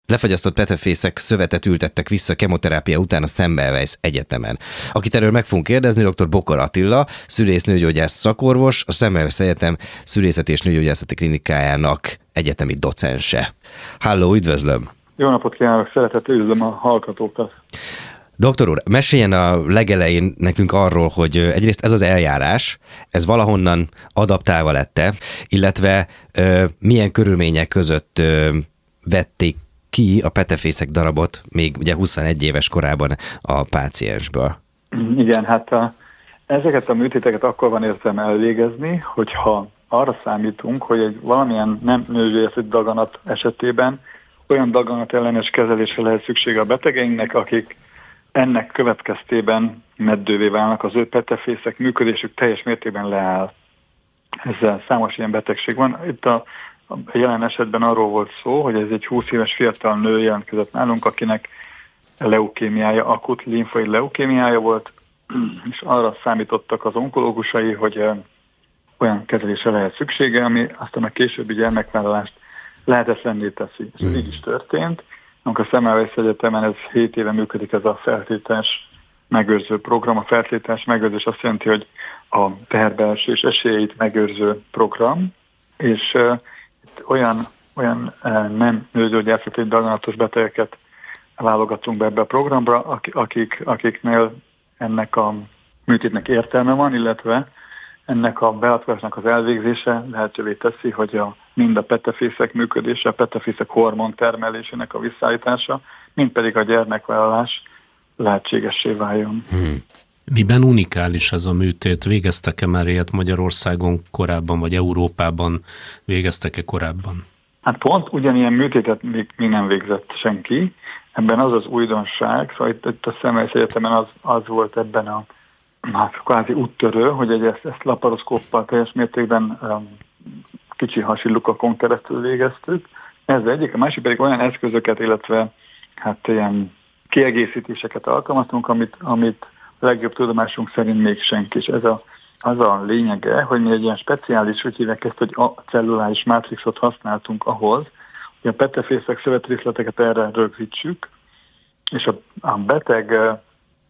lefagyasztott petefészek szövetet ültettek vissza kemoterápia után a Semmelweis Egyetemen. Akit erről meg fogunk kérdezni, dr. Bokor Attila, szülész-nőgyógyász szakorvos, a Semmelweis Egyetem szülészeti és nőgyógyászati klinikájának egyetemi docense. Halló, üdvözlöm! Jó napot kívánok, szeretettel üdvözlöm a hallgatókat! Doktor úr, meséljen a legelején nekünk arról, hogy egyrészt ez az eljárás, ez valahonnan adaptálva lett-e, illetve milyen körülmények között vették ki a petefészek darabot még ugye 21 éves korában a páciensből. Igen, hát ezeket a műtéteket akkor van értelme elvégezni, hogyha arra számítunk, hogy egy valamilyen nem nőgyógyászati daganat esetében olyan daganat ellenes kezelésre lehet szüksége a betegeinknek, akik ennek következtében meddővé válnak, az ő petefészek működésük teljes mértékben leáll. Ezzel számos ilyen betegség van. Itt a jelen esetben arról volt szó, hogy ez egy 20 éves fiatal nő jelentkezett nálunk, akinek leukémiája, akut limfoid leukémiája volt, és arra számítottak az onkológusai, hogy olyan kezelésre lehet szüksége, ami aztán a későbbi gyermekvállalást lehetetlenné teszi. És így is történt. Amikor a Semmelweis Egyetemen ez 7 éve működik ez a fertilitás megőrző program. A fertilitás megőrzés azt jelenti, hogy a teherbeesés esélyeit megőrző program, és olyan nem nőgyógyászati daganatos betegeket válogatunk be ebbe a programba, akiknél ennek a műtétnek értelme van, illetve ennek a beavatkozásnak az elvégzése lehetővé teszi, hogy mind a petefészek működése, a petefészek hormon termelésének a visszaállítása, mind pedig a gyermekvállalás lehetségessé váljon. Miben unikális ez a műtét? Végeztek-e már ilyet Magyarországon korábban, vagy Európában végeztek-e korábban? Hát pont ugyanilyen műtétet még nem végzett senki. Ebben az az újdonság, szóval itt a Semmelweis Egyetemen az volt ebben a kvázi úttörő, hogy ezt laparoszkóppal teljes mértékben kicsi hasillukakon keresztül végeztük. Ez egyik, a másik pedig olyan eszközöket, illetve hát ilyen kiegészítéseket alkalmaztunk, amit a legjobb tudomásunk szerint még senki. És az a lényege, hogy mi egy ilyen speciális, úgy hívják ezt, hogy acelluláris mátrixot használtunk ahhoz, hogy a petefészek szövetrészleteket erre rögzítsük, és a betegből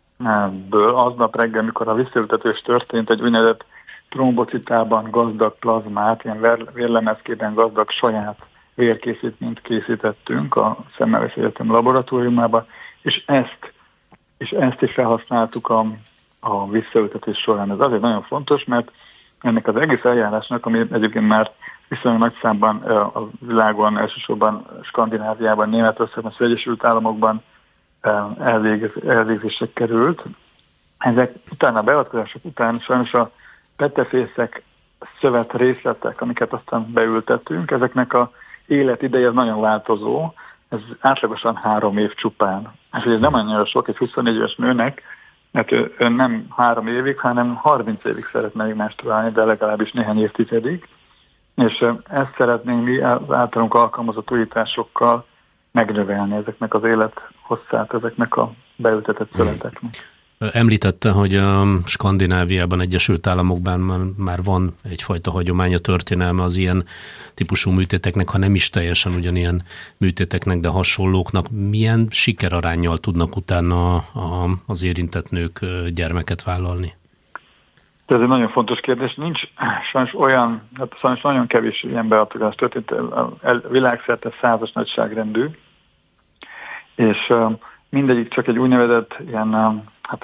aznap reggel, mikor a visszaültetés történt, egy úgynevezett trombocitában gazdag plazmát, ilyen vérlemezkében gazdag saját vérkészítményt készítettünk a Semmelweis Egyetem laboratóriumába, és ezt is felhasználtuk a visszaültetés során. Ez azért nagyon fontos, mert ennek az egész eljárásnak, ami egyébként már viszonylag nagy számban a világon, elsősorban Skandináviában, Németországban, az Egyesült Államokban elvégzésre került. Ezek utána, a beavatkozások után sajnos a petefészek szövet részletek, amiket aztán beültettünk, ezeknek a életideje nagyon változó, ez átlagosan 3 év csupán. És ez nem annyira sok egy 24 éves nőnek, mert ő nem 3 évig, hanem 30 évig szeretne még menstruálni, de legalábbis néhány évtizedig. És ezt szeretnénk mi az általunk alkalmazott újításokkal megnövelni ezeknek az élethosszát, ezeknek a beültetett szöveteknek. Említette, hogy a Skandináviában, Egyesült Államokban már van egyfajta hagyománya, történelme az ilyen típusú műtéteknek, ha nem is teljesen ugyanilyen műtéteknek, de hasonlóknak. Milyen sikeraránnyal tudnak utána az érintett nők gyermeket vállalni? Ez egy nagyon fontos kérdés. Nincs sajnos nagyon kevés ilyen beavatkozás történt, világszerte 100-as nagyságrendű, és mindegyik csak egy úgynevezett ilyen,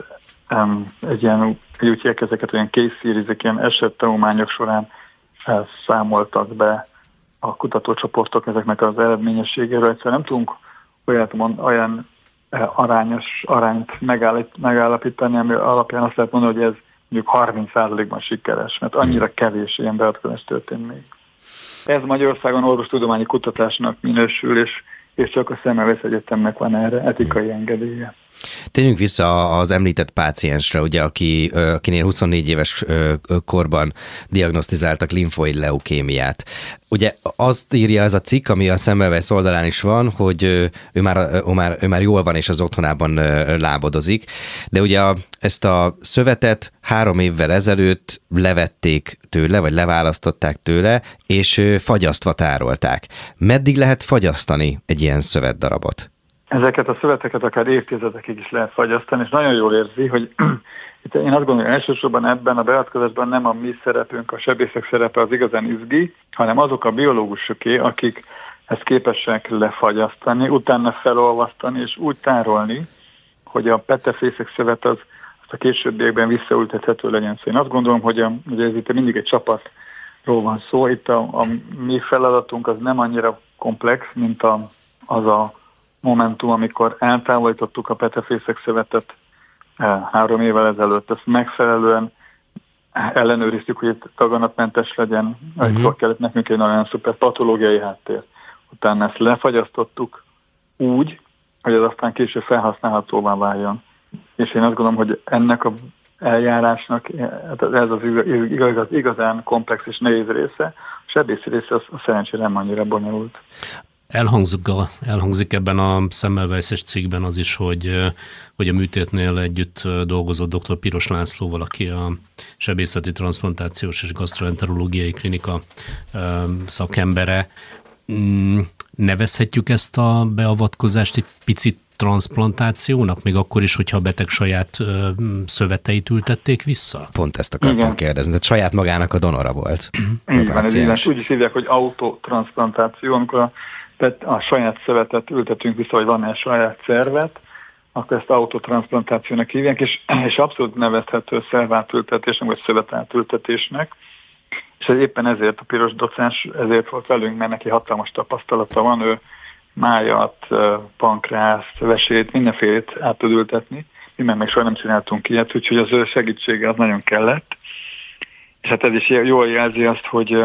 úgy hívják ezeket, olyan case series, ilyen esettanulmányok során számoltak be a kutatócsoportok ezeknek az eredményességéről. Egyszerűen nem tudunk olyan arányos arányt megállapítani, ami alapján azt lehet mondani, hogy ez mondjuk 30%-ban sikeres, mert annyira kevés ilyen beavatkozás történt még. Ez Magyarországon orvostudományi kutatásnak minősül, és csak a Semmelweis Egyetemnek van erre etikai engedélye. Térjünk vissza az említett páciensre, ugye, akinél 24 éves korban diagnosztizáltak limfoid leukémiát. Ugye azt írja ez a cikk, ami a Semmelweis oldalán is van, hogy ő már jól van, és az otthonában lábadozik, de ugye ezt a szövetet 3 évvel ezelőtt levették tőle, vagy leválasztották tőle, és fagyasztva tárolták. Meddig lehet fagyasztani egy ilyen szövetdarabot? Ezeket a szöveteket akár évtizedekig is lehet fagyasztani, és nagyon jól érzi, hogy itt én azt gondolom, hogy elsősorban ebben a beavatkozásban nem a mi szerepünk, a sebészek szerepe az igazán izgi, hanem azok a biológusoké, akik ezt képesek lefagyasztani, utána felolvasztani és úgy tárolni, hogy a petefészek szövet az a későbbiekben visszaültethető legyen. Szóval én azt gondolom, hogy ez itt mindig egy csapatról van szó. Itt a mi feladatunk az nem annyira komplex, mint az a momentum, amikor eltávolítottuk a petefészek szövetet 3 évvel ezelőtt. Ezt megfelelően ellenőriztük, hogy itt daganatmentes legyen, akkor kellett nekünk egy nagyon szuper patológiai háttér. Utána ezt lefagyasztottuk úgy, hogy az aztán később felhasználhatóvá váljon. És én azt gondolom, hogy ennek a eljárásnak ez az igazán komplex és nehéz része, a sebészi része az szerencsére nem annyira bonyolult. Elhangzik ebben a Semmelweis-es cikkben az is, hogy a műtétnél együtt dolgozott dr. Piros Lászlóval, aki a sebészeti transzplantációs és gasztroenterológiai klinika szakembere. Nevezhetjük ezt a beavatkozást egy picit transzplantációnak, még akkor is, hogyha a beteg saját szöveteit ültették vissza? Pont ezt akartam kérdezni, tehát saját magának a donora volt. Így van, úgy is hívják, hogy autotranszplantáció, amikor a saját szövetet ültetünk vissza, vagy van egy saját szervet, akkor ezt autotranszplantációnak hívják, és abszolút nevezhető szervátültetésnek, vagy szövetátültetésnek. És ez éppen ezért a Piros docens ezért volt velünk, mert neki hatalmas tapasztalata van, ő májat, pankrászt, vesét, mindenfélét át tud ültetni. Mi meg soha nem csináltunk ilyet, úgyhogy az ő segítsége az nagyon kellett. És hát ez is jól jelzi azt,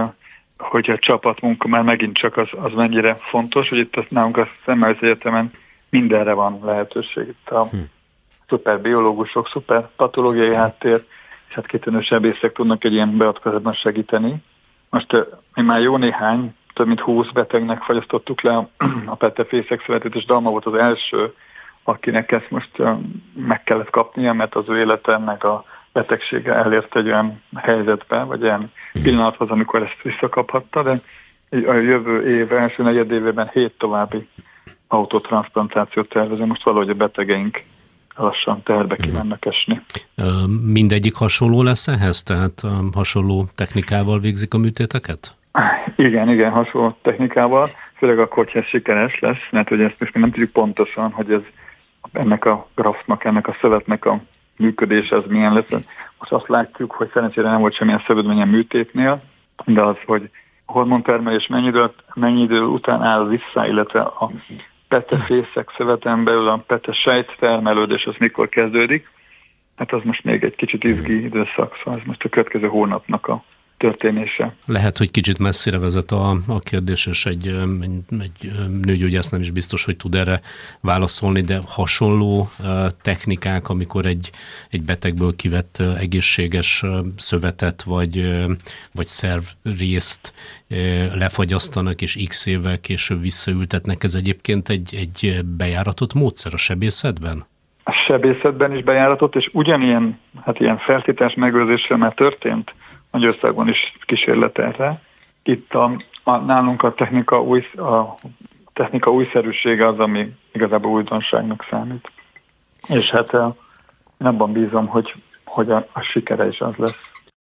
hogy a csapatmunka már megint csak az mennyire fontos, hogy itt nálunk a Semmelweis Egyetemen mindenre van lehetőség. Itt a szuper biológusok, szuper patológiai háttér, és hát kitűnő sebészek tudnak egy ilyen beavatkozásban segíteni. Most mi már jó néhány, több mint 20 betegnek fagyasztottuk le a petefészek szövetét, és Dalma volt az első, akinek ezt most meg kellett kapnia, mert az ő élete ennek a betegsége elért egy olyan helyzetbe, vagy olyan pillanathoz, amikor ezt visszakaphatta, de a jövő év első negyedévében 7 további autotranszplantációt tervezem. Most valahogy a betegeink lassan tervbe kívánnak esni. Mindegyik hasonló lesz ehhez? Tehát hasonló technikával végzik a műtéteket? Igen, hasonló technikával, főleg akkor, hogyha ez sikeres lesz, mert hogy ezt most még nem tudjuk pontosan, hogy ez ennek a grafnak, ennek a szövetnek a működése az milyen lesz. Most azt látjuk, hogy szerencsére nem volt semmilyen szövődmény a műtétnél, de az, hogy a hormontermelés mennyi idő után áll vissza, illetve a petefészek szöveten belül a pete sejt termelődés az mikor kezdődik, hát az most még egy kicsit izgi időszak, szóval ez most a következő hónapnak a történése. Lehet, hogy kicsit messzire vezet a kérdés, és egy nőgyógyász nem is biztos, hogy tud erre válaszolni, de hasonló technikák, amikor egy betegből kivett egészséges szövetet, vagy szervrészt lefagyasztanak, és x évvel később visszaültetnek, ez egyébként egy bejáratott módszer a sebészetben? A sebészetben is bejáratott, és ugyanilyen ilyen feltételes megőrzéssel már történt Magyarországon is kísérlet erre. Itt nálunk a technika újszerűsége az, ami igazából újdonságnak számít. És hát én abban bízom, hogy a sikere is az lesz.